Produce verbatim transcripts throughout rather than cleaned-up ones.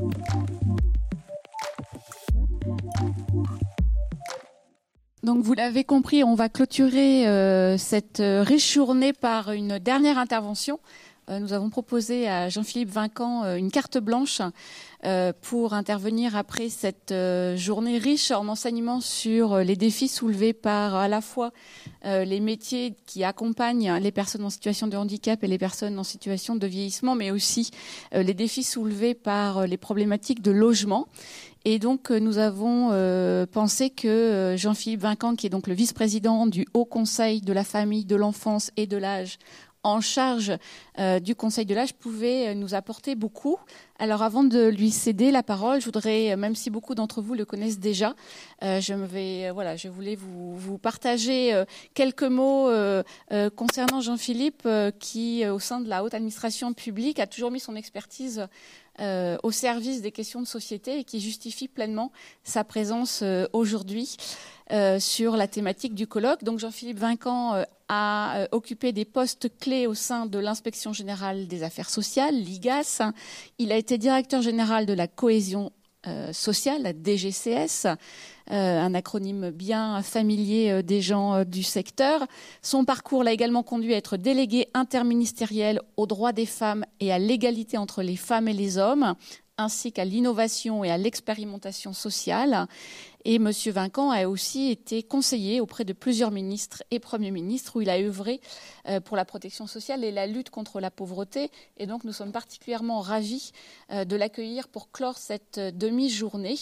Donc vous l'avez compris, on va clôturer euh, cette riche journée par une dernière intervention. Euh, nous avons proposé à Jean-Philippe Vinquant euh, une carte blanche euh, pour intervenir après cette euh, journée riche en enseignements sur euh, les défis soulevés par à la fois euh, les métiers qui accompagnent les personnes en situation de handicap et les personnes en situation de vieillissement, mais aussi euh, les défis soulevés par euh, les problématiques de logement. Et donc, nous avons euh, pensé que euh, Jean-Philippe Vinquant, qui est donc le vice-président du Haut Conseil de la famille, de l'enfance et de l'âge, en charge euh, du Conseil de l'âge, pouvait nous apporter beaucoup. Alors, avant de lui céder la parole, je voudrais, même si beaucoup d'entre vous le connaissent déjà, euh, je me vais, euh, voilà, je voulais vous, vous partager euh, quelques mots euh, euh, concernant Jean-Philippe, euh, qui, euh, au sein de la haute administration publique, a toujours mis son expertise Euh, au service des questions de société et qui justifie pleinement sa présence euh, aujourd'hui euh, sur la thématique du colloque. Donc Jean-Philippe Vinquant euh, a euh, occupé des postes clés au sein de l'Inspection générale des affaires sociales, l'I G A S. Il a été directeur général de la cohésion euh, sociale, la D G C S, Euh, un acronyme bien familier euh, des gens euh, du secteur. Son parcours l'a également conduit à être délégué interministériel aux droits des femmes et à l'égalité entre les femmes et les hommes, ainsi qu'à l'innovation et à l'expérimentation sociale. Et M. Vinquant a aussi été conseiller auprès de plusieurs ministres et premiers ministres où il a œuvré euh, pour la protection sociale et la lutte contre la pauvreté. Et donc nous sommes particulièrement ravis euh, de l'accueillir pour clore cette demi-journée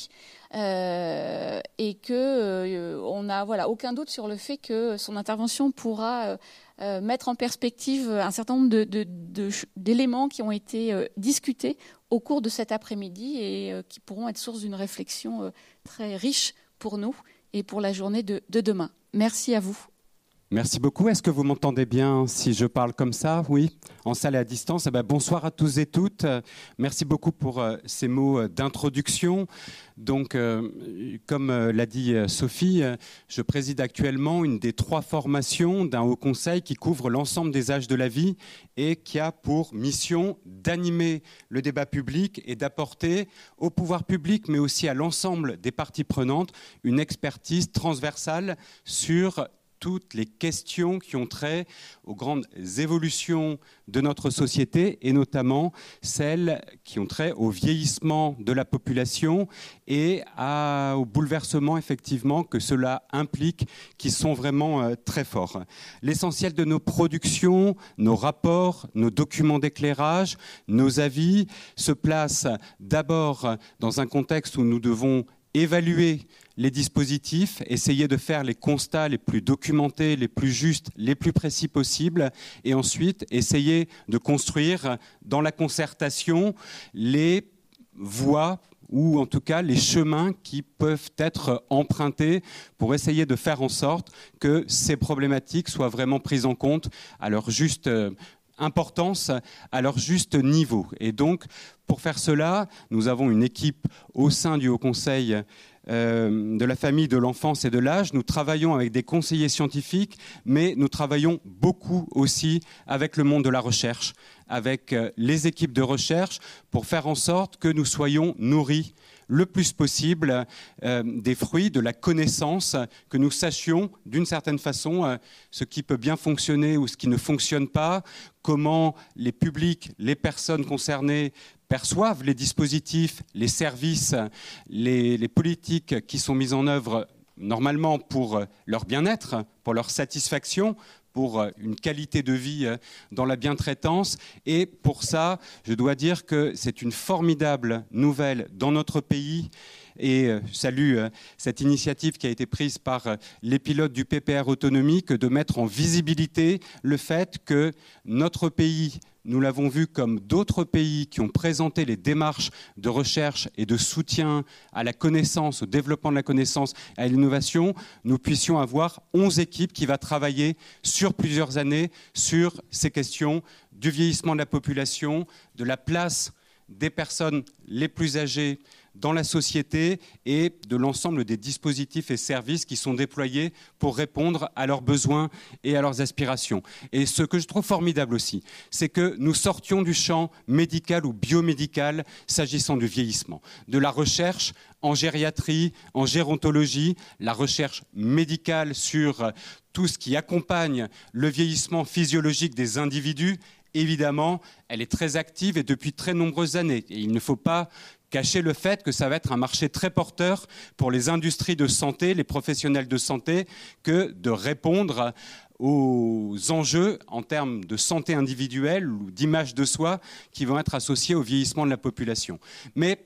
euh, et que euh, on n'a voilà, aucun doute sur le fait que son intervention pourra euh, euh, mettre en perspective un certain nombre de, de, de, d'éléments qui ont été euh, discutés au cours de cet après-midi et euh, qui pourront être source d'une réflexion euh, très riche pour nous et pour la journée de, de demain. Merci à vous. Merci beaucoup. Est-ce que vous m'entendez bien si je parle comme ça? Oui, en salle et à distance. Eh bien, bonsoir à tous et toutes. Merci beaucoup pour euh, ces mots d'introduction. Donc, euh, comme euh, l'a dit euh, Sophie, euh, je préside actuellement une des trois formations d'un haut conseil qui couvre l'ensemble des âges de la vie et qui a pour mission d'animer le débat public et d'apporter au pouvoir public, mais aussi à l'ensemble des parties prenantes, une expertise transversale sur toutes les questions qui ont trait aux grandes évolutions de notre société et notamment celles qui ont trait au vieillissement de la population et à, au bouleversement effectivement que cela implique qui sont vraiment euh, très forts. L'essentiel de nos productions, nos rapports, nos documents d'éclairage, nos avis se place d'abord dans un contexte où nous devons évaluer les dispositifs, essayer de faire les constats les plus documentés, les plus justes, les plus précis possibles, et ensuite essayer de construire dans la concertation les voies ou en tout cas les chemins qui peuvent être empruntés pour essayer de faire en sorte que ces problématiques soient vraiment prises en compte à leur juste importance, à leur juste niveau. Et donc, pour faire cela, nous avons une équipe au sein du Haut Conseil euh, de la famille, de l'enfance et de l'âge. Nous travaillons avec des conseillers scientifiques, mais nous travaillons beaucoup aussi avec le monde de la recherche, avec euh, les équipes de recherche, pour faire en sorte que nous soyons nourris le plus possible euh, des fruits de la connaissance, que nous sachions d'une certaine façon euh, ce qui peut bien fonctionner ou ce qui ne fonctionne pas, comment les publics, les personnes concernées perçoivent les dispositifs, les services, les, les politiques qui sont mises en œuvre normalement pour leur bien-être, pour leur satisfaction, pour une qualité de vie dans la bientraitance. Et pour ça, je dois dire que c'est une formidable nouvelle dans notre pays. Et je salue cette initiative qui a été prise par les pilotes du P P R Autonomie, que de mettre en visibilité le fait que notre pays, nous l'avons vu comme d'autres pays qui ont présenté les démarches de recherche et de soutien à la connaissance, au développement de la connaissance, à l'innovation, nous puissions avoir onze équipes qui vont travailler sur plusieurs années sur ces questions du vieillissement de la population, de la place des personnes les plus âgées dans la société et de l'ensemble des dispositifs et services qui sont déployés pour répondre à leurs besoins et à leurs aspirations. Et ce que je trouve formidable aussi, c'est que nous sortions du champ médical ou biomédical s'agissant du vieillissement, de la recherche en gériatrie, en gérontologie, la recherche médicale sur tout ce qui accompagne le vieillissement physiologique des individus. Évidemment, elle est très active et depuis très nombreuses années. Et il ne faut pas cacher le fait que ça va être un marché très porteur pour les industries de santé, les professionnels de santé, que de répondre aux enjeux en termes de santé individuelle ou d'image de soi qui vont être associés au vieillissement de la population. Mais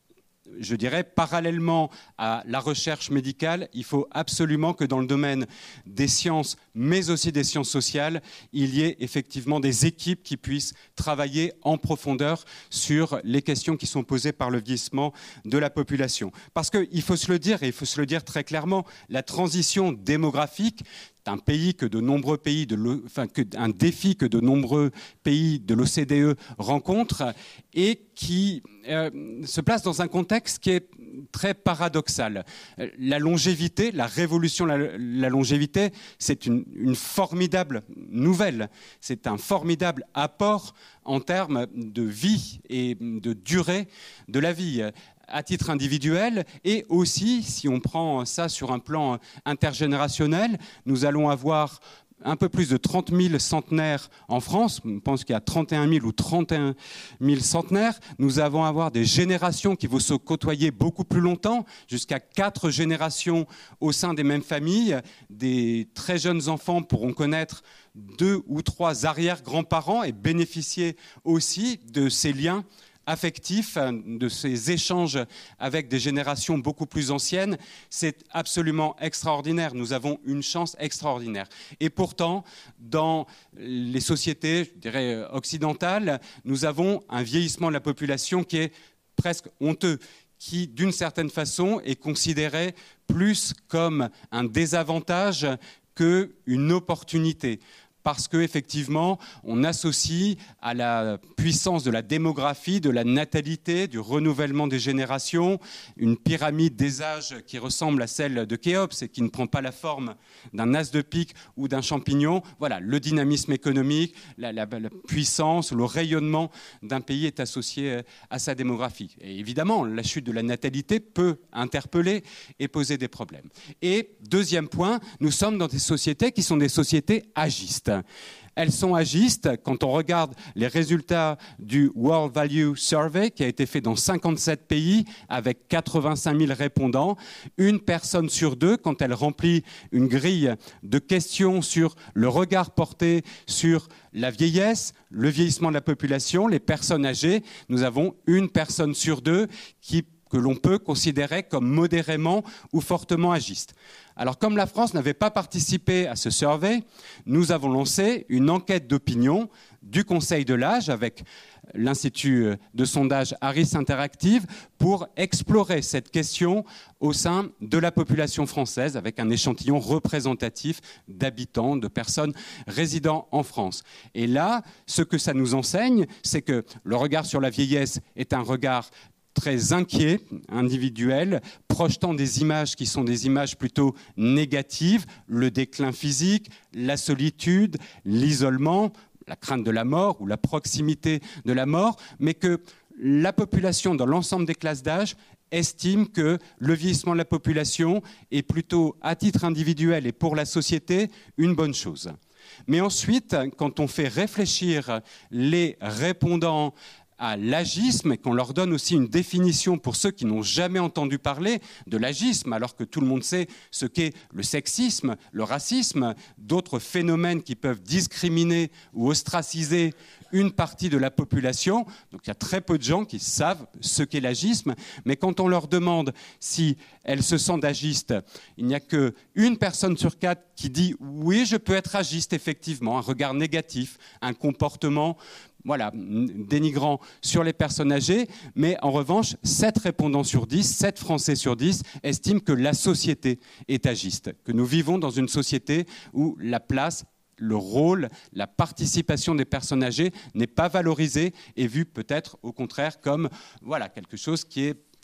je dirais, parallèlement à la recherche médicale, il faut absolument que dans le domaine des sciences, mais aussi des sciences sociales, il y ait effectivement des équipes qui puissent travailler en profondeur sur les questions qui sont posées par le vieillissement de la population. Parce qu'il faut se le dire, et il faut se le dire très clairement, la transition démographique, un pays que de nombreux pays, de l'O- enfin, que, un défi que de nombreux pays de l'O C D E rencontrent et qui euh, se place dans un contexte qui est très paradoxal. La longévité, la révolution de la, la longévité, c'est une, une formidable nouvelle. C'est un formidable apport en termes de vie et de durée de la vie, à titre individuel, et aussi, si on prend ça sur un plan intergénérationnel, nous allons avoir un peu plus de trente mille centenaires en France. On pense qu'il y a trente et un mille ou trente et un mille centenaires. Nous allons avoir des générations qui vont se côtoyer beaucoup plus longtemps, jusqu'à quatre générations au sein des mêmes familles. Des très jeunes enfants pourront connaître deux ou trois arrière-grands-parents et bénéficier aussi de ces liens affectif, de ces échanges avec des générations beaucoup plus anciennes. C'est absolument extraordinaire. Nous avons une chance extraordinaire. Et pourtant, dans les sociétés, je dirais, occidentales, nous avons un vieillissement de la population qui est presque honteux, qui, d'une certaine façon, est considéré plus comme un désavantage qu'une opportunité. Parce qu'effectivement, on associe à la puissance de la démographie, de la natalité, du renouvellement des générations, une pyramide des âges qui ressemble à celle de Khéops et qui ne prend pas la forme d'un as de pique ou d'un champignon. Voilà, le dynamisme économique, la, la, la puissance, le rayonnement d'un pays est associé à sa démographie. Et évidemment, la chute de la natalité peut interpeller et poser des problèmes. Et deuxième point, nous sommes dans des sociétés qui sont des sociétés agistes. Elles sont agistes quand on regarde les résultats du World Value Survey qui a été fait dans cinquante-sept pays avec quatre-vingt-cinq mille répondants. Une personne sur deux, quand elle remplit une grille de questions sur le regard porté sur la vieillesse, le vieillissement de la population, les personnes âgées, nous avons une personne sur deux qui que l'on peut considérer comme modérément ou fortement agiste. Alors, comme la France n'avait pas participé à ce survey, nous avons lancé une enquête d'opinion du Conseil de l'âge avec l'Institut de sondage Harris Interactive pour explorer cette question au sein de la population française avec un échantillon représentatif d'habitants, de personnes résidant en France. Et là, ce que ça nous enseigne, c'est que le regard sur la vieillesse est un regard très inquiet, individuel, projetant des images qui sont des images plutôt négatives, le déclin physique, la solitude, l'isolement, la crainte de la mort ou la proximité de la mort, mais que la population dans l'ensemble des classes d'âge estime que le vieillissement de la population est plutôt, à titre individuel et pour la société, une bonne chose. Mais ensuite, quand on fait réfléchir les répondants à l'agisme et qu'on leur donne aussi une définition pour ceux qui n'ont jamais entendu parler de l'agisme, alors que tout le monde sait ce qu'est le sexisme, le racisme, d'autres phénomènes qui peuvent discriminer ou ostraciser une partie de la population. Donc il y a très peu de gens qui savent ce qu'est l'agisme, mais quand on leur demande si elles se sentent agistes, il n'y a qu'une personne sur quatre qui dit « oui, je peux être agiste, effectivement », un regard négatif, un comportement Voilà, dénigrant sur les personnes âgées, mais en revanche, sept répondants sur dix, sept Français sur dix estiment que la société est agiste, que nous vivons dans une société où la place, le rôle, la participation des personnes âgées n'est pas valorisée et vue peut-être au contraire comme voilà, quelque chose qui est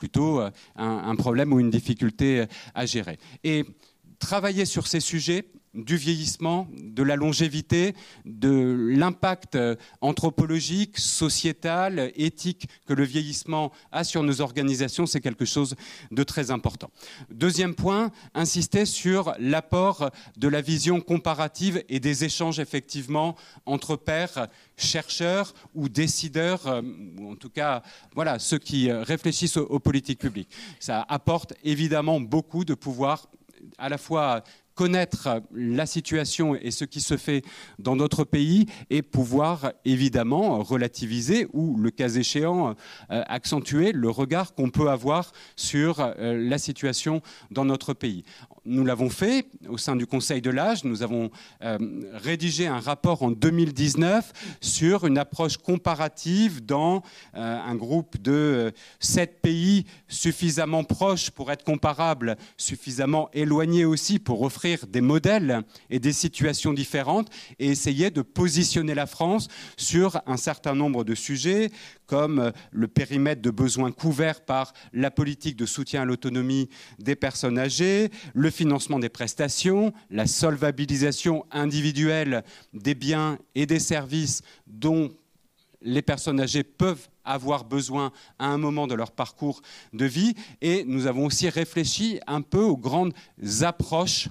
plutôt un, un problème ou une difficulté à gérer. Et travailler sur ces sujets du vieillissement, de la longévité, de l'impact anthropologique, sociétal, éthique que le vieillissement a sur nos organisations, c'est quelque chose de très important. Deuxième point, insister sur l'apport de la vision comparative et des échanges effectivement entre pairs, chercheurs ou décideurs, ou en tout cas voilà, ceux qui réfléchissent aux, aux politiques publiques. Ça apporte évidemment beaucoup de pouvoir à la fois connaître la situation et ce qui se fait dans notre pays et pouvoir évidemment relativiser ou, le cas échéant, euh, accentuer le regard qu'on peut avoir sur euh, la situation dans notre pays. Nous l'avons fait au sein du Conseil de l'âge. Nous avons euh, rédigé un rapport en deux mille dix-neuf sur une approche comparative dans euh, un groupe de euh, sept pays suffisamment proches pour être comparables, suffisamment éloignés aussi pour offrir des modèles et des situations différentes et essayer de positionner la France sur un certain nombre de sujets comme le périmètre de besoins couverts par la politique de soutien à l'autonomie des personnes âgées, le financement des prestations, la solvabilisation individuelle des biens et des services dont les personnes âgées peuvent avoir besoin à un moment de leur parcours de vie. Et nous avons aussi réfléchi un peu aux grandes approches,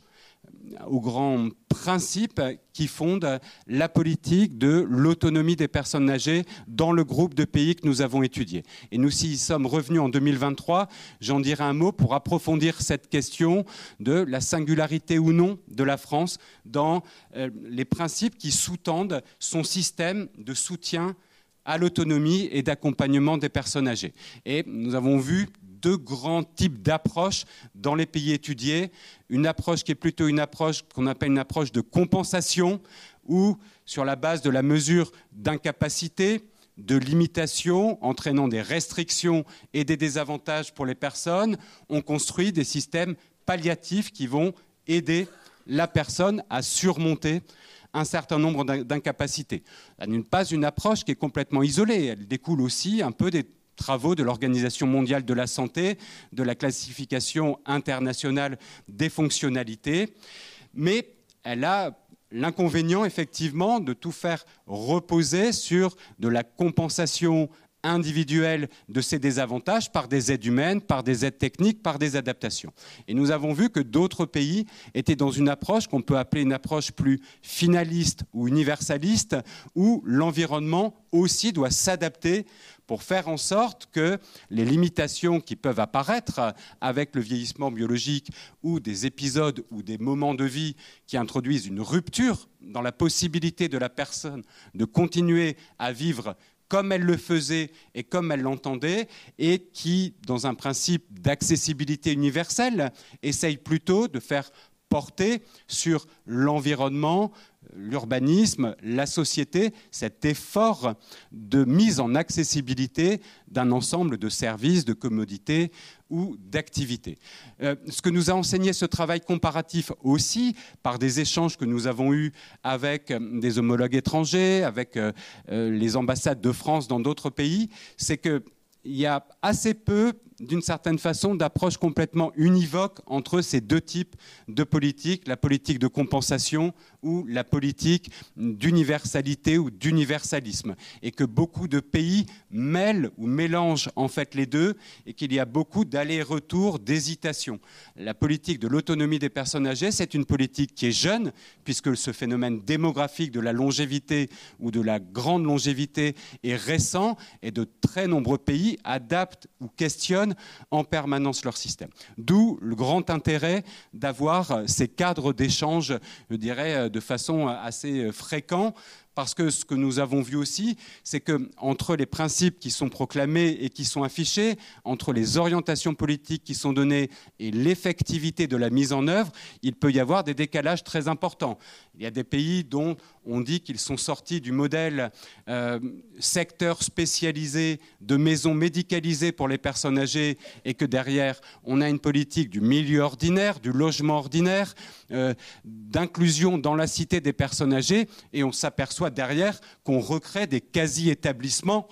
aux grands principes qui fondent la politique de l'autonomie des personnes âgées dans le groupe de pays que nous avons étudié. Et nous y sommes revenus en deux mille vingt-trois. J'en dirai un mot pour approfondir cette question de la singularité ou non de la France dans euh, les principes qui sous-tendent son système de soutien à l'autonomie et d'accompagnement des personnes âgées. Et nous avons vu deux grands types d'approches dans les pays étudiés. Une approche qui est plutôt une approche qu'on appelle une approche de compensation, où sur la base de la mesure d'incapacité, de limitation, entraînant des restrictions et des désavantages pour les personnes, on construit des systèmes palliatifs qui vont aider la personne à surmonter un certain nombre d'incapacités. Elle n'est pas une approche qui est complètement isolée, elle découle aussi un peu des travaux de l'Organisation mondiale de la santé, de la classification internationale des fonctionnalités, mais elle a l'inconvénient effectivement de tout faire reposer sur de la compensation individuelle de ces désavantages par des aides humaines, par des aides techniques, par des adaptations. Et nous avons vu que d'autres pays étaient dans une approche qu'on peut appeler une approche plus finaliste ou universaliste, où l'environnement aussi doit s'adapter pour faire en sorte que les limitations qui peuvent apparaître avec le vieillissement biologique ou des épisodes ou des moments de vie qui introduisent une rupture dans la possibilité de la personne de continuer à vivre comme elle le faisait et comme elle l'entendait, et qui, dans un principe d'accessibilité universelle, essaye plutôt de faire porter sur l'environnement, l'urbanisme, la société, cet effort de mise en accessibilité d'un ensemble de services, de commodités ou d'activités. Euh, ce que nous a enseigné ce travail comparatif aussi, par des échanges que nous avons eus avec des homologues étrangers, avec euh, les ambassades de France dans d'autres pays, c'est qu'il y a assez peu, d'une certaine façon, d'approches complètement univoques entre ces deux types de politiques, la politique de compensation ou la politique d'universalité ou d'universalisme, et que beaucoup de pays mêlent ou mélangent en fait les deux, et qu'il y a beaucoup d'allers-retours, d'hésitation. La politique de l'autonomie des personnes âgées, c'est une politique qui est jeune, puisque ce phénomène démographique de la longévité ou de la grande longévité est récent, et de très nombreux pays adaptent ou questionnent en permanence leur système. D'où le grand intérêt d'avoir ces cadres d'échange, je dirais, de façon assez fréquente, parce que ce que nous avons vu aussi, c'est qu'entre les principes qui sont proclamés et qui sont affichés, entre les orientations politiques qui sont données et l'effectivité de la mise en œuvre, il peut y avoir des décalages très importants. Il y a des pays dont on dit qu'ils sont sortis du modèle euh, secteur spécialisé de maisons médicalisées pour les personnes âgées, et que derrière, on a une politique du milieu ordinaire, du logement ordinaire, euh, d'inclusion dans la cité des personnes âgées, et on s'aperçoit derrière qu'on recrée des quasi-établissements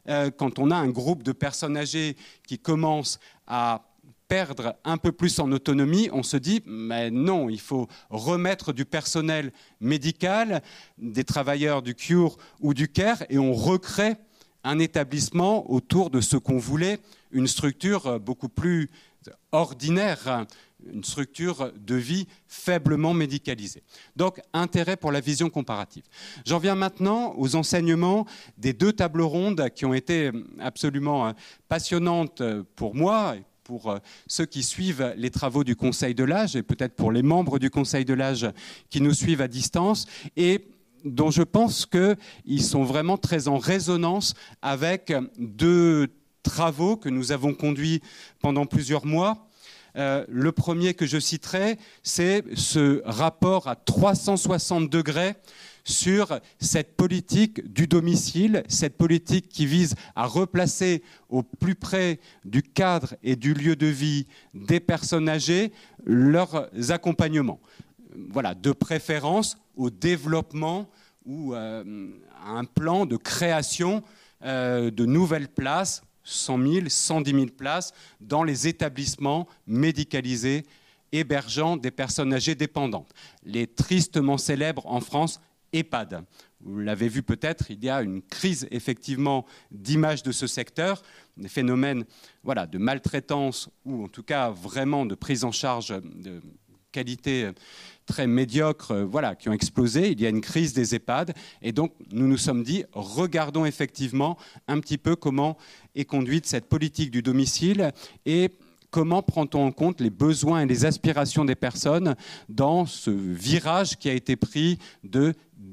euh, quand on a un groupe de personnes âgées qui commence à perdre un peu plus en autonomie, on se dit mais non, il faut remettre du personnel médical, des travailleurs du Cure ou du Care, et on recrée un établissement autour de ce qu'on voulait, une structure beaucoup plus ordinaire, une structure de vie faiblement médicalisée. Donc, intérêt pour la vision comparative. J'en viens maintenant aux enseignements des deux tables rondes qui ont été absolument passionnantes pour moi, pour ceux qui suivent les travaux du Conseil de l'âge et peut-être pour les membres du Conseil de l'âge qui nous suivent à distance, et dont je pense qu'ils sont vraiment très en résonance avec deux travaux que nous avons conduits pendant plusieurs mois. Euh, le premier que je citerai, c'est ce rapport à trois cent soixante degrés sur cette politique du domicile, cette politique qui vise à replacer au plus près du cadre et du lieu de vie des personnes âgées leurs accompagnements. Voilà, de préférence au développement ou euh, à un plan de création euh, de nouvelles places, cent mille, cent dix mille places dans les établissements médicalisés hébergeant des personnes âgées dépendantes. Les tristement célèbres en France EHPAD. Vous l'avez vu peut-être, il y a une crise effectivement d'image de ce secteur, des phénomènes voilà, de maltraitance ou en tout cas vraiment de prise en charge de qualité très médiocres voilà, qui ont explosé. Il y a une crise des EHPAD et donc nous nous sommes dit regardons effectivement un petit peu comment est conduite cette politique du domicile et comment prend-on en compte les besoins et les aspirations des personnes dans ce virage qui a été pris de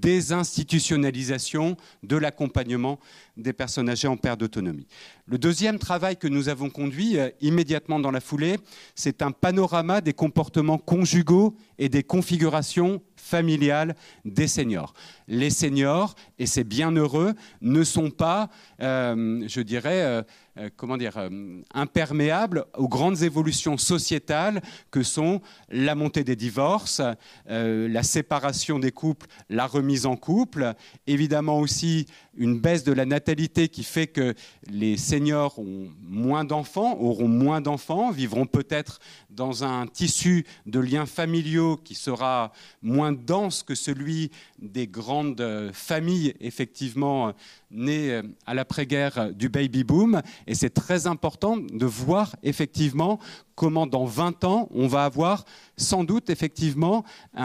désinstitutionnalisation de l'accompagnement des personnes âgées en perte d'autonomie. Le deuxième travail que nous avons conduit euh, immédiatement dans la foulée, c'est un panorama des comportements conjugaux et des configurations familiales des seniors. Les seniors, et c'est bien heureux, ne sont pas, euh, je dirais, euh, euh, comment dire, euh, imperméables aux grandes évolutions sociétales que sont la montée des divorces, euh, la séparation des couples, la remise en couple, évidemment aussi une baisse de la natalité qui fait que les seniors ont moins d'enfants, auront moins d'enfants, vivront peut-être dans un tissu de liens familiaux qui sera moins dense que celui des grandes familles, effectivement, nées à l'après-guerre du baby-boom. Et c'est très important de voir, effectivement, comment dans vingt ans, on va avoir sans doute, effectivement,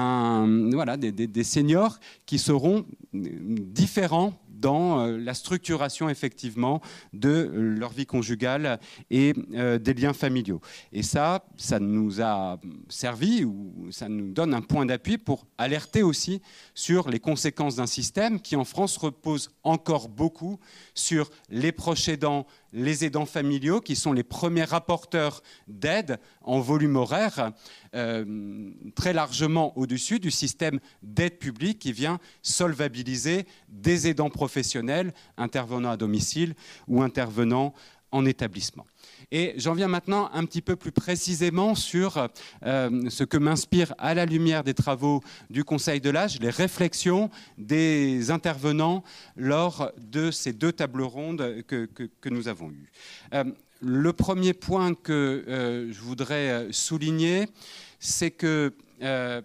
un, voilà, des, des, des seniors qui seront différents dans la structuration effectivement de leur vie conjugale et euh, des liens familiaux. Et ça, ça nous a servi, ou ça nous donne un point d'appui pour alerter aussi sur les conséquences d'un système qui en France repose encore beaucoup sur les proches aidants, les aidants familiaux, qui sont les premiers rapporteurs d'aide en volume horaire, euh, très largement au-dessus du système d'aide publique qui vient solvabiliser des aidants professionnels intervenant à domicile ou intervenant en établissement. Et j'en viens maintenant un petit peu plus précisément sur euh, ce que m'inspire à la lumière des travaux du Conseil de l'âge, les réflexions des intervenants lors de ces deux tables rondes que, que, que nous avons eues. Euh, le premier point que euh, je voudrais souligner, c'est que euh,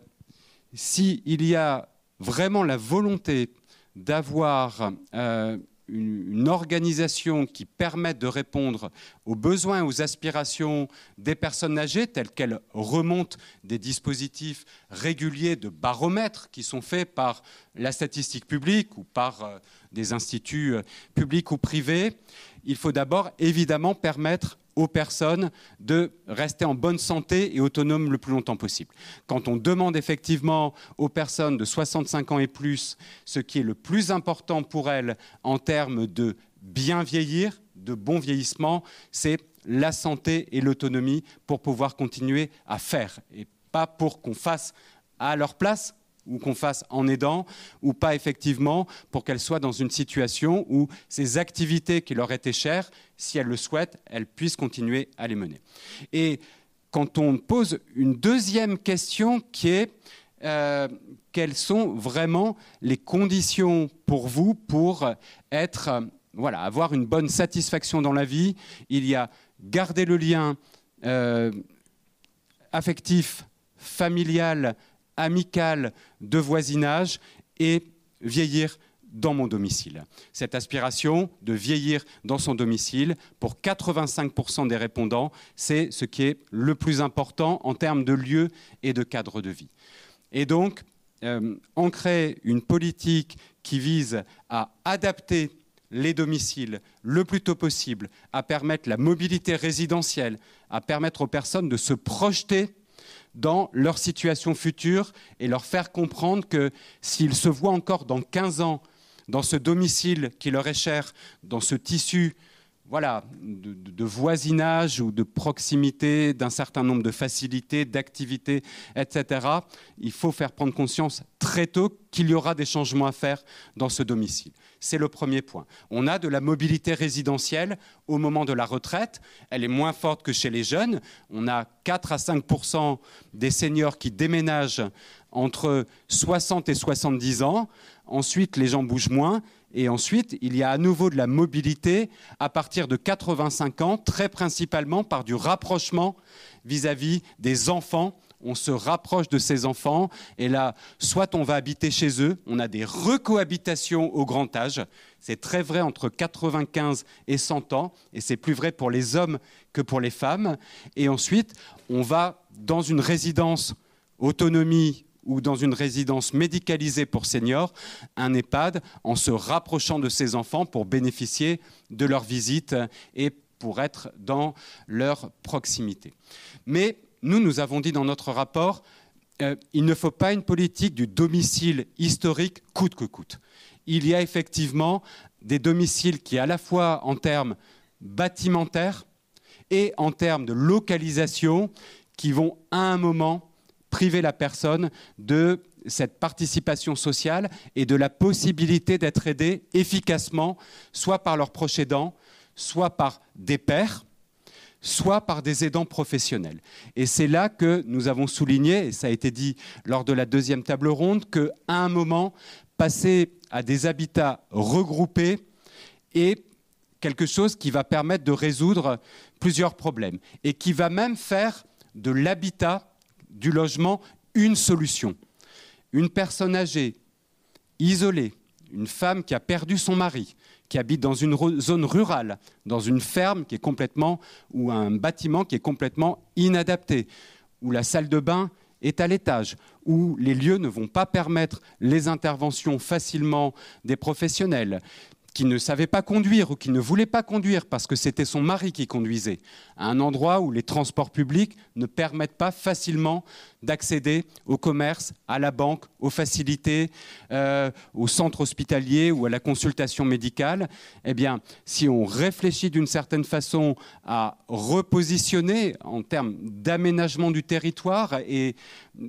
s'il y a vraiment la volonté d'avoir euh, Une, une organisation qui permette de répondre aux besoins et aux aspirations des personnes âgées, telles qu'elles remontent des dispositifs réguliers de baromètres qui sont faits par la statistique publique ou par euh, des instituts euh, publics ou privés. Il faut d'abord évidemment permettre aux personnes de rester en bonne santé et autonomes le plus longtemps possible. Quand on demande effectivement aux personnes de soixante-cinq ans et plus ce qui est le plus important pour elles en termes de bien vieillir, de bon vieillissement, c'est la santé et l'autonomie pour pouvoir continuer à faire et pas pour qu'on fasse à leur place ou qu'on fasse en aidant, ou pas effectivement pour qu'elles soient dans une situation où ces activités qui leur étaient chères, si elles le souhaitent, elles puissent continuer à les mener. Et quand on pose une deuxième question qui est euh, quelles sont vraiment les conditions pour vous pour être voilà, avoir une bonne satisfaction dans la vie, il y a garder le lien euh, affectif, familial, amical, de voisinage et vieillir dans mon domicile. Cette aspiration de vieillir dans son domicile, pour quatre-vingt-cinq pour cent des répondants, c'est ce qui est le plus important en termes de lieu et de cadre de vie. Et donc, euh, ancrer une politique qui vise à adapter les domiciles le plus tôt possible, à permettre la mobilité résidentielle, à permettre aux personnes de se projeter dans leur situation future et leur faire comprendre que s'ils se voient encore dans quinze ans dans ce domicile qui leur est cher, dans ce tissu voilà, de, de, de voisinage ou de proximité, d'un certain nombre de facilités, d'activités, et cetera, il faut faire prendre conscience très tôt qu'il y aura des changements à faire dans ce domicile. C'est le premier point. On a de la mobilité résidentielle au moment de la retraite. Elle est moins forte que chez les jeunes. On a quatre à cinq pour cent des seniors qui déménagent entre soixante et soixante-dix ans. Ensuite, les gens bougent moins. Et ensuite, il y a à nouveau de la mobilité à partir de quatre-vingt-cinq ans, très principalement par du rapprochement vis-à-vis des enfants. On se rapproche de ces enfants et là, soit on va habiter chez eux, on a des recohabitations au grand âge. C'est très vrai entre quatre-vingt-quinze et cent ans et c'est plus vrai pour les hommes que pour les femmes. Et ensuite, on va dans une résidence autonomie ou dans une résidence médicalisée pour seniors, un EHPAD, en se rapprochant de ses enfants pour bénéficier de leur visite et pour être dans leur proximité. Mais nous, nous avons dit dans notre rapport, euh, il ne faut pas une politique du domicile historique coûte que coûte. Il y a effectivement des domiciles qui, à la fois en termes bâtimentaires et en termes de localisation, qui vont à un moment priver la personne de cette participation sociale et de la possibilité d'être aidé efficacement, soit par leurs proches aidants, soit par des pairs, soit par des aidants professionnels. Et c'est là que nous avons souligné, et ça a été dit lors de la deuxième table ronde, qu'à un moment, passer à des habitats regroupés est quelque chose qui va permettre de résoudre plusieurs problèmes et qui va même faire de l'habitat, du logement, une solution. Une personne âgée, isolée, une femme qui a perdu son mari, qui habite dans une zone rurale, dans une ferme qui est complètement, ou un bâtiment qui est complètement inadapté, où la salle de bain est à l'étage, où les lieux ne vont pas permettre les interventions facilement des professionnels, qui ne savait pas conduire ou qui ne voulait pas conduire parce que c'était son mari qui conduisait, à un endroit où les transports publics ne permettent pas facilement d'accéder au commerce, à la banque, aux facilités, euh, au centre hospitalier ou à la consultation médicale. Eh bien, si on réfléchit d'une certaine façon à repositionner en termes d'aménagement du territoire et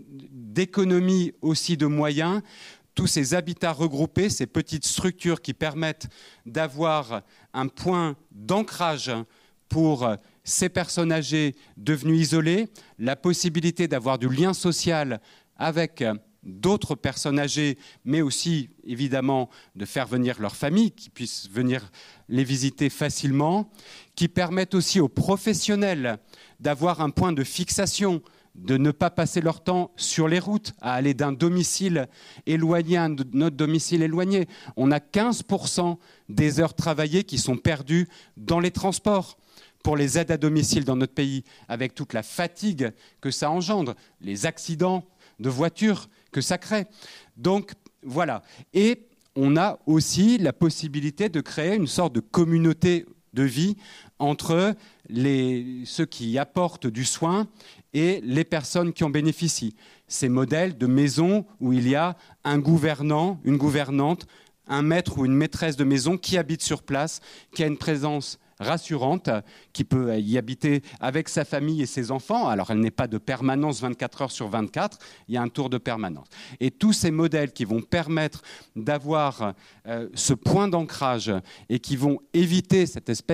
d'économie aussi de moyens, tous ces habitats regroupés, ces petites structures qui permettent d'avoir un point d'ancrage pour ces personnes âgées devenues isolées, la possibilité d'avoir du lien social avec d'autres personnes âgées, mais aussi, évidemment, de faire venir leur famille, qui puissent venir les visiter facilement, qui permettent aussi aux professionnels d'avoir un point de fixation, de ne pas passer leur temps sur les routes, à aller d'un domicile éloigné à un autre domicile éloigné. On a quinze pour cent des heures travaillées qui sont perdues dans les transports pour les aides à domicile dans notre pays, avec toute la fatigue que ça engendre, les accidents de voitures que ça crée. Donc, voilà. Et on a aussi la possibilité de créer une sorte de communauté de vie entre les, ceux qui apportent du soin et les personnes qui en bénéficient. Ces modèles de maisons où il y a un gouvernant, une gouvernante, un maître ou une maîtresse de maison qui habite sur place, qui a une présence rassurante, qui peut y habiter avec sa famille et ses enfants. Alors, elle n'est pas de permanence vingt-quatre heures sur vingt-quatre, il y a un tour de permanence. Et tous ces modèles qui vont permettre d'avoir euh, ce point d'ancrage et qui vont éviter cette espèce de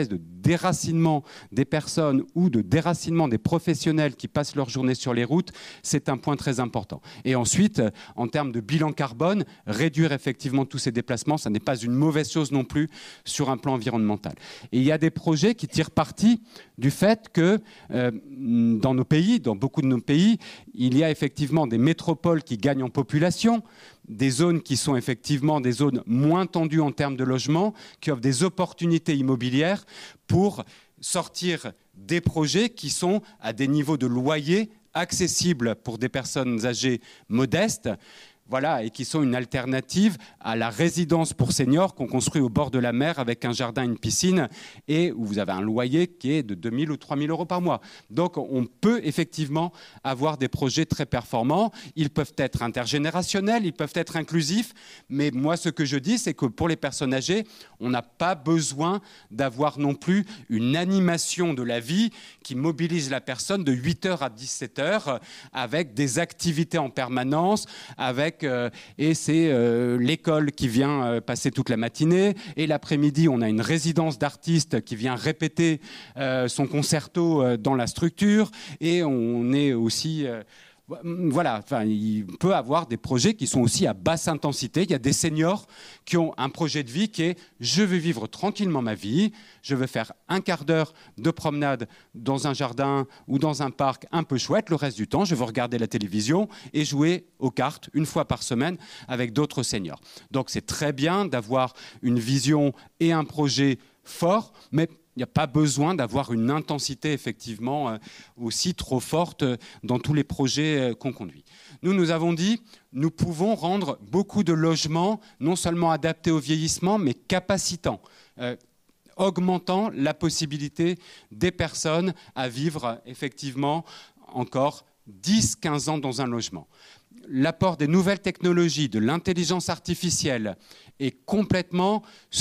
déracinement des personnes ou de déracinement des professionnels qui passent leur journée sur les routes, c'est un point très important. Et ensuite, en termes de bilan carbone, réduire effectivement tous ces déplacements, ça n'est pas une mauvaise chose non plus sur un plan environnemental. Et il y a des projets qui tirent parti du fait que euh, dans nos pays, dans beaucoup de nos pays, il y a effectivement des métropoles qui gagnent en population, des zones qui sont effectivement des zones moins tendues en termes de logement, qui offrent des opportunités immobilières pour sortir des projets qui sont à des niveaux de loyer accessibles pour des personnes âgées modestes. Voilà, et qui sont une alternative à la résidence pour seniors qu'on construit au bord de la mer avec un jardin, une piscine, et où vous avez un loyer qui est de deux mille ou trois mille euros par mois. Donc on peut effectivement avoir des projets très performants. Ils peuvent être intergénérationnels, ils peuvent être inclusifs, mais moi ce que je dis, c'est que pour les personnes âgées, on n'a pas besoin d'avoir non plus une animation de la vie qui mobilise la personne de huit heures à dix-sept heures avec des activités en permanence, avec Euh, et c'est euh, l'école qui vient euh, passer toute la matinée, et l'après-midi on a une résidence d'artiste qui vient répéter euh, son concerto euh, dans la structure, et on est aussi euh, voilà, enfin, il peut avoir des projets qui sont aussi à basse intensité. Il y a des seniors qui ont un projet de vie qui est « je veux vivre tranquillement ma vie, je veux faire un quart d'heure de promenade dans un jardin ou dans un parc un peu chouette, le reste du temps, je veux regarder la télévision et jouer aux cartes une fois par semaine avec d'autres seniors ». Donc c'est très bien d'avoir une vision et un projet fort, mais il n'y a pas besoin d'avoir une intensité effectivement euh, aussi trop forte euh, dans tous les projets euh, qu'on conduit. Nous, nous avons dit, nous pouvons rendre beaucoup de logements non seulement adaptés au vieillissement, mais capacitants, euh, augmentant la possibilité des personnes à vivre effectivement encore dix à quinze ans dans un logement. L'apport des nouvelles technologies, de l'intelligence artificielle est complètement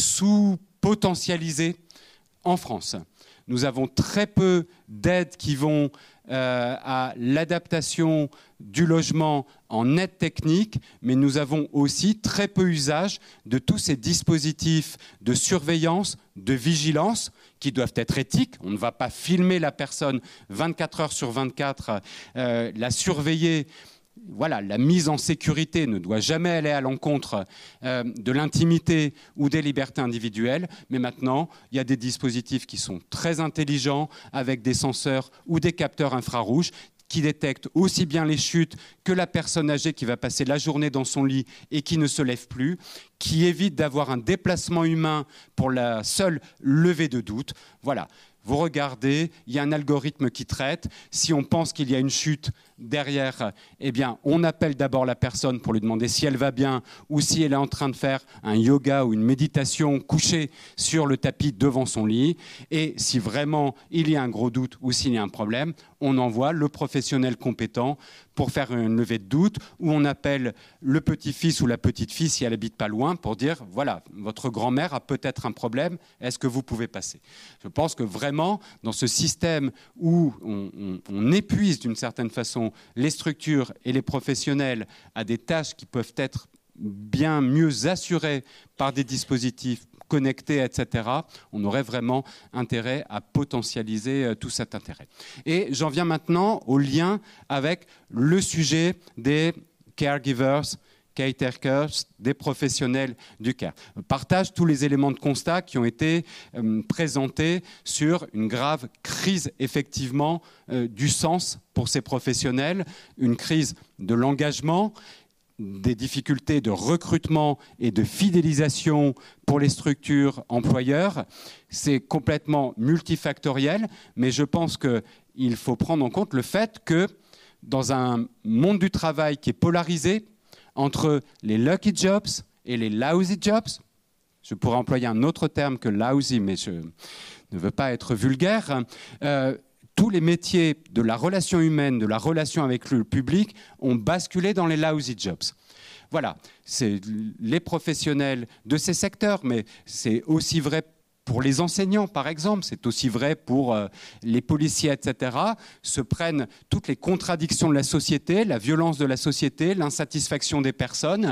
sous-potentialisé en France. Nous avons très peu d'aides qui vont euh, à l'adaptation du logement en aide technique, mais nous avons aussi très peu usage de tous ces dispositifs de surveillance, de vigilance, qui doivent être éthiques. On ne va pas filmer la personne vingt-quatre heures sur vingt-quatre, euh, la surveiller. Voilà, la mise en sécurité ne doit jamais aller à l'encontre euh, de l'intimité ou des libertés individuelles, mais maintenant, il y a des dispositifs qui sont très intelligents, avec des senseurs ou des capteurs infrarouges, qui détectent aussi bien les chutes que la personne âgée qui va passer la journée dans son lit et qui ne se lève plus, qui évite d'avoir un déplacement humain pour la seule levée de doute. Voilà. Vous regardez, il y a un algorithme qui traite. Si on pense qu'il y a une chute derrière, eh bien, on appelle d'abord la personne pour lui demander si elle va bien ou si elle est en train de faire un yoga ou une méditation couchée sur le tapis devant son lit. Et si vraiment il y a un gros doute ou s'il y a un problème, on envoie le professionnel compétent pour faire une levée de doute, ou on appelle le petit-fils ou la petite-fille si elle habite pas loin pour dire voilà, votre grand-mère a peut-être un problème, est-ce que vous pouvez passer? Je pense que vraiment, dans ce système où on, on, on épuise d'une certaine façon les structures et les professionnels à des tâches qui peuvent être bien mieux assurées par des dispositifs connectés, et cetera, on aurait vraiment intérêt à potentialiser euh, tout cet intérêt. Et j'en viens maintenant au lien avec le sujet des caregivers, caretakers, des professionnels du care. Je partage tous les éléments de constat qui ont été euh, présentés sur une grave crise effectivement euh, du sens pour ces professionnels, une crise de l'engagement, des difficultés de recrutement et de fidélisation pour les structures employeurs. C'est complètement multifactoriel, mais je pense qu'il faut prendre en compte le fait que dans un monde du travail qui est polarisé entre les lucky jobs et les lousy jobs, je pourrais employer un autre terme que lousy, mais je ne veux pas être vulgaire, euh, tous les métiers de la relation humaine, de la relation avec le public, ont basculé dans les lousy jobs. Voilà, c'est les professionnels de ces secteurs, mais c'est aussi vrai pour les enseignants, par exemple, c'est aussi vrai pour euh, les policiers, et cetera, se prennent toutes les contradictions de la société, la violence de la société, l'insatisfaction des personnes,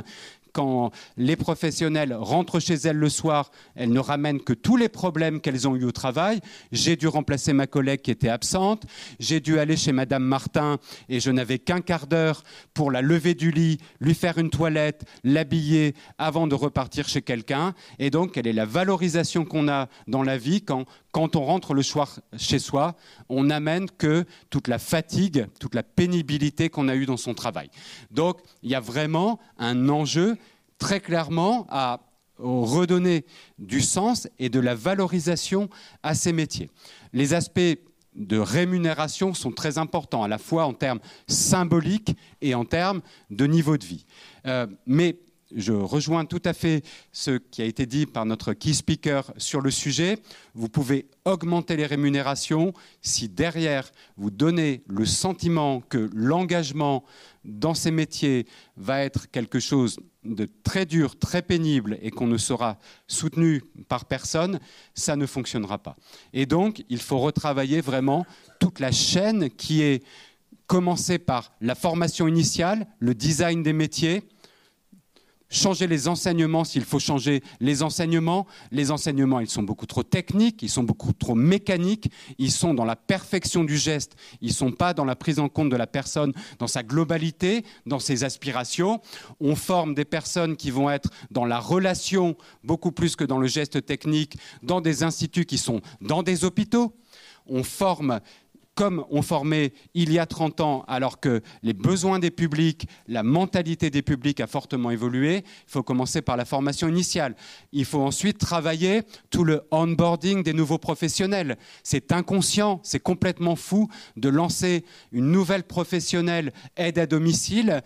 Quand les professionnels rentrent chez elles le soir, elles ne ramènent que tous les problèmes qu'elles ont eus au travail. J'ai dû remplacer ma collègue qui était absente. J'ai dû aller chez Madame Martin et je n'avais qu'un quart d'heure pour la lever du lit, lui faire une toilette, l'habiller avant de repartir chez quelqu'un. Et donc, quelle est la valorisation qu'on a dans la vie quand, quand on rentre le soir chez soi, on n'amène que toute la fatigue, toute la pénibilité qu'on a eue dans son travail. Donc, il y a vraiment un enjeu très clairement à redonner du sens et de la valorisation à ces métiers. Les aspects de rémunération sont très importants, à la fois en termes symboliques et en termes de niveau de vie. Euh, mais je rejoins tout à fait ce qui a été dit par notre key speaker sur le sujet. Vous pouvez augmenter les rémunérations si derrière vous donnez le sentiment que l'engagement dans ces métiers va être quelque chose de très dur, très pénible et qu'on ne sera soutenu par personne, ça ne fonctionnera pas. Et donc, il faut retravailler vraiment toute la chaîne qui est commencée par la formation initiale, le design des métiers, changer les enseignements s'il faut changer les enseignements. Les enseignements, ils sont beaucoup trop techniques, ils sont beaucoup trop mécaniques, ils sont dans la perfection du geste, ils ne sont pas dans la prise en compte de la personne, dans sa globalité, dans ses aspirations. On forme des personnes qui vont être dans la relation beaucoup plus que dans le geste technique, dans des instituts qui sont dans des hôpitaux. On forme comme on formait il y a trente ans, alors que les besoins des publics, la mentalité des publics a fortement évolué. Il faut commencer par la formation initiale. Il faut ensuite travailler tout le onboarding des nouveaux professionnels. C'est inconscient, c'est complètement fou de lancer une nouvelle professionnelle aide à domicile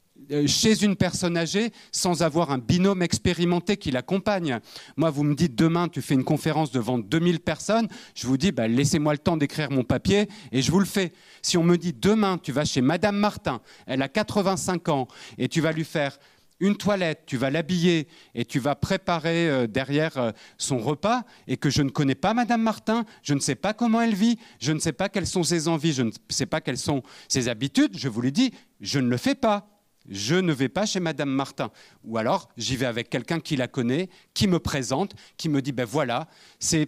chez une personne âgée sans avoir un binôme expérimenté qui l'accompagne. Moi, vous me dites demain, tu fais une conférence devant deux mille personnes, je vous dis, bah, laissez-moi le temps d'écrire mon papier et je vous le fais. Si on me dit demain, tu vas chez Madame Martin, elle a quatre-vingt-cinq ans et tu vas lui faire une toilette, tu vas l'habiller et tu vas préparer euh, derrière euh, son repas et que je ne connais pas Madame Martin, je ne sais pas comment elle vit, je ne sais pas quelles sont ses envies, je ne sais pas quelles sont ses habitudes, je vous l'ai dit, je ne le fais pas. Je ne vais pas chez Madame Martin. Ou alors, j'y vais avec quelqu'un qui la connaît, qui me présente, qui me dit, ben voilà, c'est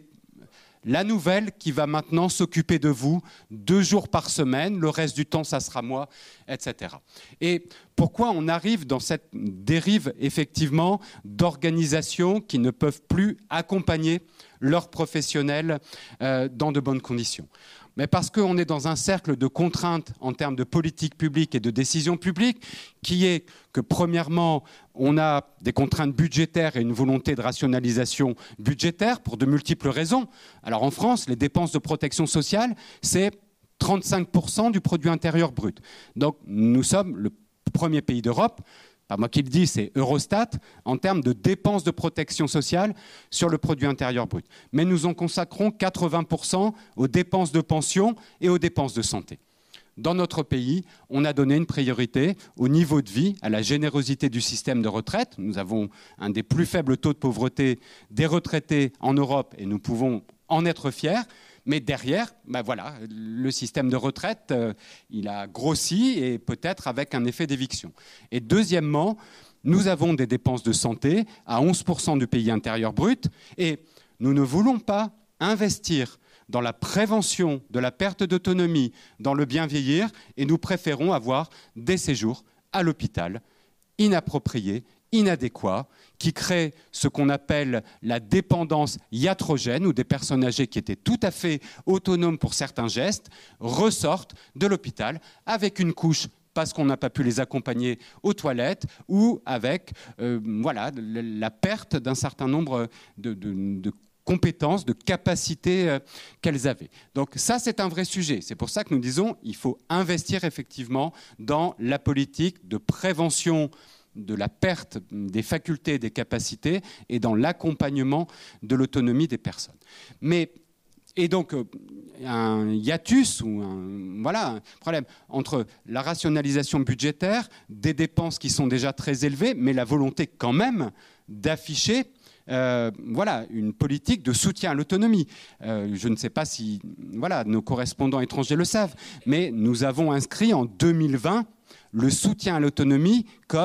la nouvelle qui va maintenant s'occuper de vous deux jours par semaine, le reste du temps, ça sera moi, et cetera. Et pourquoi on arrive dans cette dérive, effectivement, d'organisations qui ne peuvent plus accompagner leurs professionnels euh, dans de bonnes conditions ? Mais parce qu'on est dans un cercle de contraintes en termes de politique publique et de décision publique, qui est que, premièrement, on a des contraintes budgétaires et une volonté de rationalisation budgétaire pour de multiples raisons. Alors en France, les dépenses de protection sociale, c'est trente-cinq pour cent du produit intérieur brut. Donc nous sommes le premier pays d'Europe, pas moi qui le dis, c'est Eurostat, en termes de dépenses de protection sociale sur le produit intérieur brut. Mais nous en consacrons quatre-vingts pour cent aux dépenses de pension et aux dépenses de santé. Dans notre pays, on a donné une priorité au niveau de vie, à la générosité du système de retraite. Nous avons un des plus faibles taux de pauvreté des retraités en Europe et nous pouvons en être fiers. Mais derrière, ben voilà, le système de retraite, euh, il a grossi et peut-être avec un effet d'éviction. Et deuxièmement, nous avons des dépenses de santé à onze pour cent du P I B intérieur brut et nous ne voulons pas investir dans la prévention de la perte d'autonomie, dans le bien vieillir, et nous préférons avoir des séjours à l'hôpital inappropriés, inadéquats, qui créent ce qu'on appelle la dépendance iatrogène, où des personnes âgées qui étaient tout à fait autonomes pour certains gestes ressortent de l'hôpital avec une couche parce qu'on n'a pas pu les accompagner aux toilettes ou avec euh, voilà, la perte d'un certain nombre de, de, de compétences, de capacités euh, qu'elles avaient. Donc ça, c'est un vrai sujet. C'est pour ça que nous disons qu'il faut investir effectivement dans la politique de prévention de la perte des facultés et des capacités et dans l'accompagnement de l'autonomie des personnes. Mais, et donc, un hiatus ou un, voilà, un problème entre la rationalisation budgétaire, des dépenses qui sont déjà très élevées, mais la volonté quand même d'afficher Euh, voilà, une politique de soutien à l'autonomie. Euh, je ne sais pas si voilà, nos correspondants étrangers le savent, mais nous avons inscrit en deux mille vingt le soutien à l'autonomie comme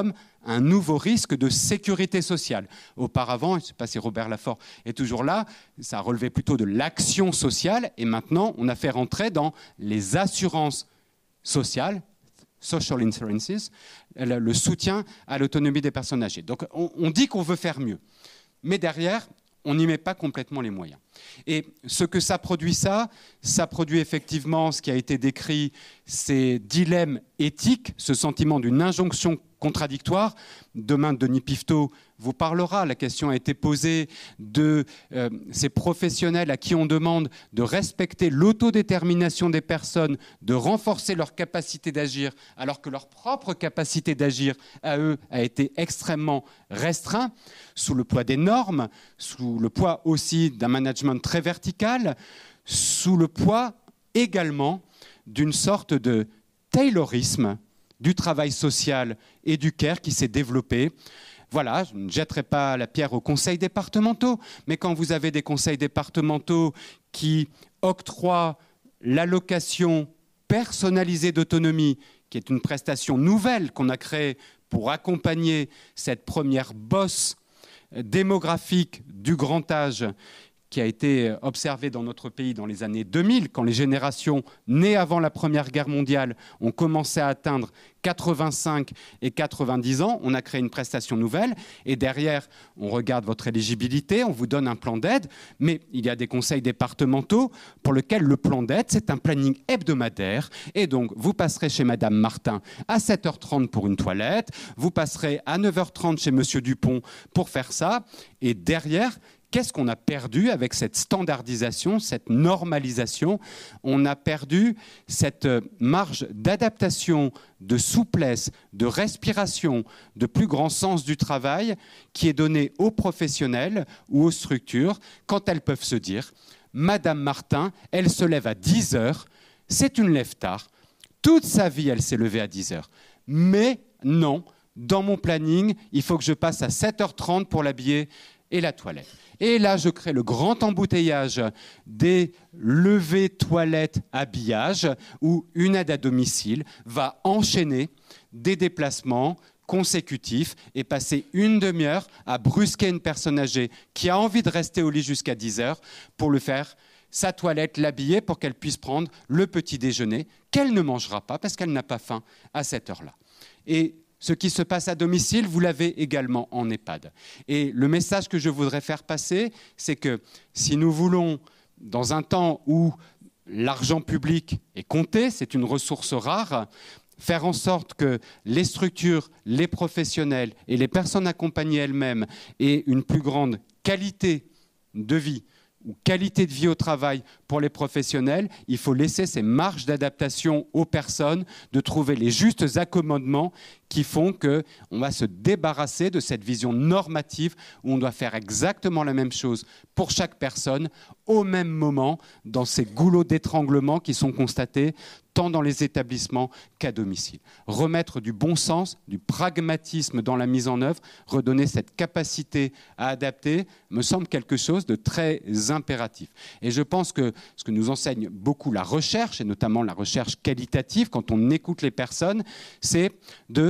un nouveau risque de sécurité sociale. Auparavant, je ne sais pas si Robert Laffort est toujours là, ça relevait plutôt de l'action sociale, et maintenant, on a fait rentrer dans les assurances sociales, social insurances, le soutien à l'autonomie des personnes âgées. Donc, on, on dit qu'on veut faire mieux, mais derrière, on n'y met pas complètement les moyens. Et ce que ça produit, ça, ça produit effectivement ce qui a été décrit, ces dilemmes éthiques, ce sentiment d'une injonction contradictoire. Demain, Denis Piveteau vous parlera. La question a été posée de euh, ces professionnels à qui on demande de respecter l'autodétermination des personnes, de renforcer leur capacité d'agir, alors que leur propre capacité d'agir, à eux, a été extrêmement restreinte, sous le poids des normes, sous le poids aussi d'un management très vertical, sous le poids également d'une sorte de taylorisme du travail social et du care qui s'est développé. Voilà, je ne jetterai pas la pierre aux conseils départementaux, mais quand vous avez des conseils départementaux qui octroient l'allocation personnalisée d'autonomie, qui est une prestation nouvelle qu'on a créée pour accompagner cette première bosse démographique du grand âge qui a été observée dans notre pays dans les années deux mille, quand les générations nées avant la Première Guerre mondiale ont commencé à atteindre quatre-vingt-cinq et quatre-vingt-dix ans, on a créé une prestation nouvelle, et derrière, on regarde votre éligibilité, on vous donne un plan d'aide, mais il y a des conseils départementaux pour lesquels le plan d'aide, c'est un planning hebdomadaire, et donc vous passerez chez Madame Martin à sept heures trente pour une toilette, vous passerez à neuf heures trente chez Monsieur Dupont pour faire ça, et derrière, qu'est-ce qu'on a perdu avec cette standardisation, cette normalisation? On a perdu cette marge d'adaptation, de souplesse, de respiration, de plus grand sens du travail qui est donnée aux professionnels ou aux structures quand elles peuvent se dire « Madame Martin, elle se lève à dix heures, c'est une lève-tard, toute sa vie elle s'est levée à dix heures. Mais non, dans mon planning, il faut que je passe à sept heures trente pour l'habiller et la toilette. » Et là, je crée le grand embouteillage des levées toilettes habillage où une aide à domicile va enchaîner des déplacements consécutifs et passer une demi-heure à brusquer une personne âgée qui a envie de rester au lit jusqu'à dix heures pour lui faire sa toilette, l'habiller pour qu'elle puisse prendre le petit déjeuner qu'elle ne mangera pas parce qu'elle n'a pas faim à cette heure-là. Et ce qui se passe à domicile, vous l'avez également en EHPAD. Et le message que je voudrais faire passer, c'est que si nous voulons, dans un temps où l'argent public est compté, c'est une ressource rare, faire en sorte que les structures, les professionnels et les personnes accompagnées elles-mêmes aient une plus grande qualité de vie ou qualité de vie au travail pour les professionnels, il faut laisser ces marges d'adaptation aux personnes, de trouver les justes accommodements qui font qu'on va se débarrasser de cette vision normative où on doit faire exactement la même chose pour chaque personne au même moment dans ces goulots d'étranglement qui sont constatés tant dans les établissements qu'à domicile. Remettre du bon sens, du pragmatisme dans la mise en œuvre, redonner cette capacité à adapter, me semble quelque chose de très impératif. Et je pense que ce que nous enseigne beaucoup la recherche, et notamment la recherche qualitative, quand on écoute les personnes, c'est de...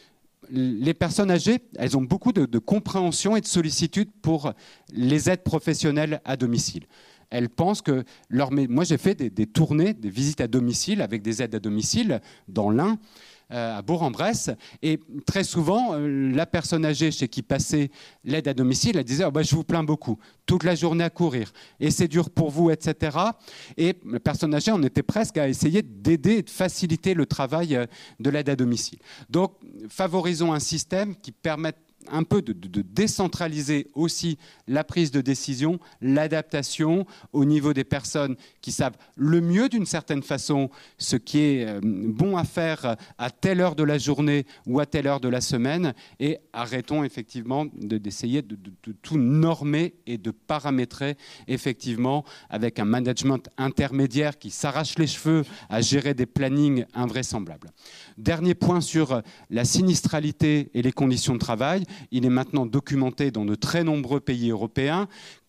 Les personnes âgées, elles ont beaucoup de, de compréhension et de sollicitude pour les aides professionnelles à domicile. Elles pensent que... Leur... Moi, j'ai fait des, des tournées, des visites à domicile avec des aides à domicile dans l'Ain, euh, à Bourg-en-Bresse. Et très souvent, euh, la personne âgée chez qui passait l'aide à domicile, elle disait oh, bah, « je vous plains beaucoup, toute la journée à courir, et c'est dur pour vous, et cetera » Et la personne âgée, on était presque à essayer d'aider et de faciliter le travail de l'aide à domicile. Donc, favorisons un système qui permette un peu de, de, de décentraliser aussi la prise de décision, l'adaptation au niveau des personnes qui savent le mieux d'une certaine façon ce qui est bon à faire à telle heure de la journée ou à telle heure de la semaine, et arrêtons effectivement de, d'essayer de, de, de tout normer et de paramétrer effectivement avec un management intermédiaire qui s'arrache les cheveux à gérer des plannings invraisemblables. Dernier point sur la sinistralité et les conditions de travail. Il est maintenant documenté dans de très nombreux pays européens que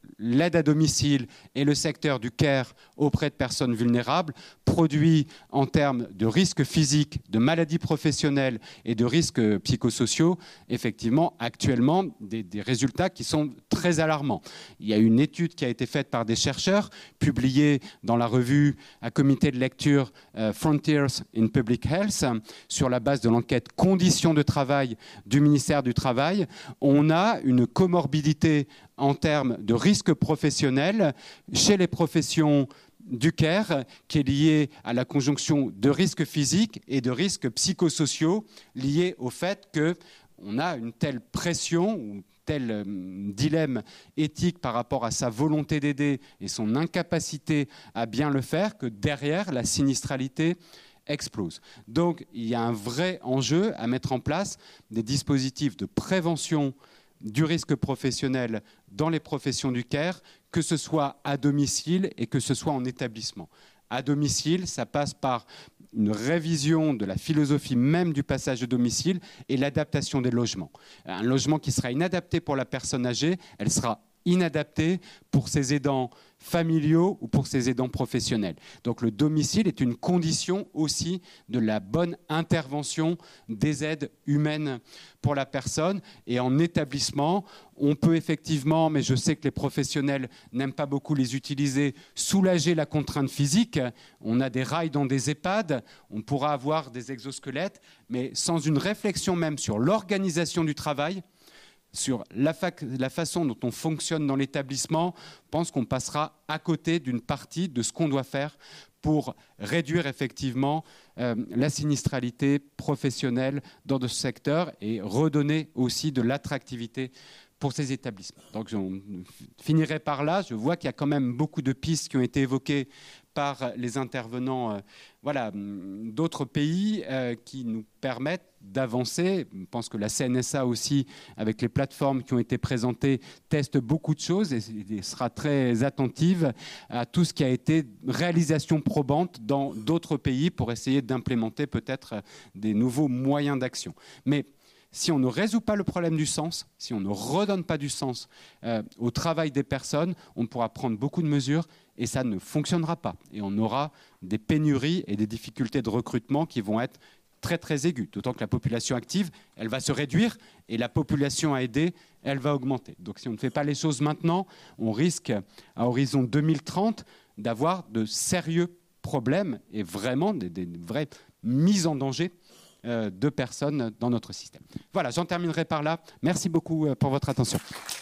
l'aide à domicile et le secteur du care auprès de personnes vulnérables produit en termes de risques physiques, de maladies professionnelles et de risques psychosociaux, effectivement, actuellement, des, des résultats qui sont très alarmants. Il y a une étude qui a été faite par des chercheurs, publiée dans la revue à comité de lecture euh, Frontiers in Public Health, sur la base de l'enquête Conditions de travail du ministère du Travail. On a une comorbidité en termes de risques professionnels chez les professions du care qui est liée à la conjonction de risques physiques et de risques psychosociaux liés au fait qu'on a une telle pression ou tel dilemme éthique par rapport à sa volonté d'aider et son incapacité à bien le faire que derrière la sinistralité explose. Donc il y a un vrai enjeu à mettre en place des dispositifs de prévention du risque professionnel dans les professions du care, que ce soit à domicile et que ce soit en établissement. À domicile, ça passe par une révision de la philosophie même du passage à domicile et l'adaptation des logements. Un logement qui sera inadapté pour la personne âgée, elle sera inadaptée pour ses aidants familiaux ou pour ses aidants professionnels. Donc le domicile est une condition aussi de la bonne intervention des aides humaines pour la personne. Et en établissement, on peut effectivement, mais je sais que les professionnels n'aiment pas beaucoup les utiliser, soulager la contrainte physique. On a des rails dans des EHPAD, on pourra avoir des exosquelettes, mais sans une réflexion même sur l'organisation du travail, sur la, fa- la façon dont on fonctionne dans l'établissement, je pense qu'on passera à côté d'une partie de ce qu'on doit faire pour réduire effectivement euh, la sinistralité professionnelle dans ce secteur et redonner aussi de l'attractivité pour ces établissements. Donc je finirai par là. Je vois qu'il y a quand même beaucoup de pistes qui ont été évoquées par les intervenants euh, voilà, d'autres pays euh, qui nous permettent d'avancer. Je pense que la C N S A aussi, avec les plateformes qui ont été présentées, teste beaucoup de choses et, et sera très attentive à tout ce qui a été réalisation probante dans d'autres pays pour essayer d'implémenter peut-être des nouveaux moyens d'action. Mais si on ne résout pas le problème du sens, si on ne redonne pas du sens euh, au travail des personnes, on pourra prendre beaucoup de mesures et ça ne fonctionnera pas. Et on aura des pénuries et des difficultés de recrutement qui vont être très très aiguës. D'autant que la population active, elle va se réduire et la population à aider, elle va augmenter. Donc si on ne fait pas les choses maintenant, on risque à horizon deux mille trente d'avoir de sérieux problèmes et vraiment des, des vraies mises en danger de personnes dans notre système. Voilà, j'en terminerai par là. Merci beaucoup pour votre attention.